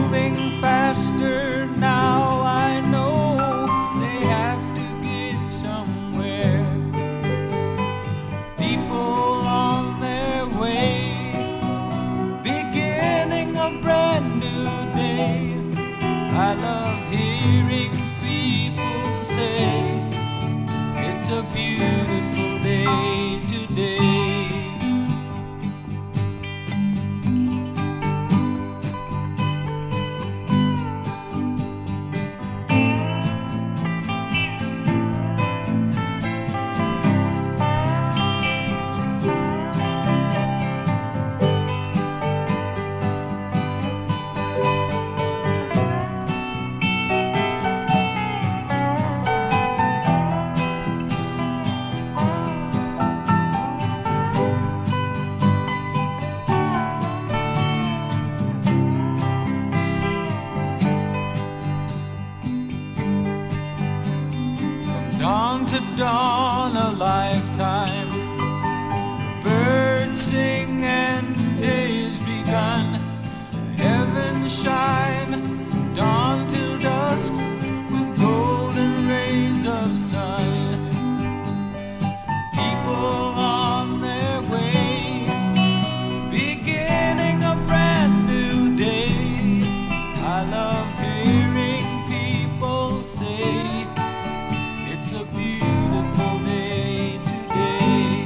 moving faster now. I know they have to get somewhere. People on their way, beginning a brand new day. I love hearing people say it's a beautiful day today. Dawn to dawn, a lifetime. Birds sing and day is begun. Heavens shine from dawn till dusk with golden rays of sun. People on their way, beginning a brand new day. I love hearing people say it's a beautiful day today.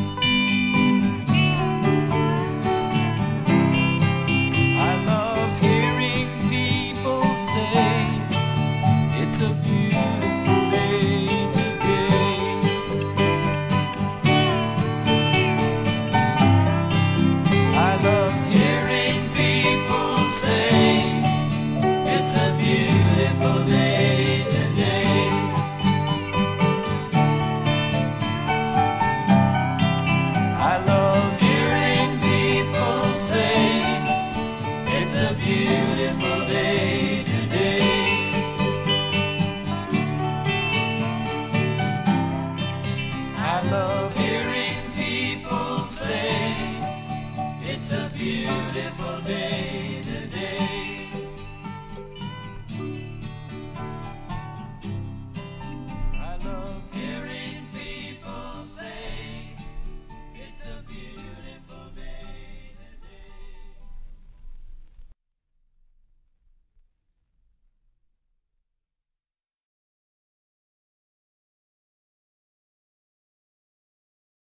I love hearing people say it's a beautiful day today. I love hearing people say it's a beautiful day today. I love hearing people say it's a beautiful day today. I love hearing people say it's a beautiful day.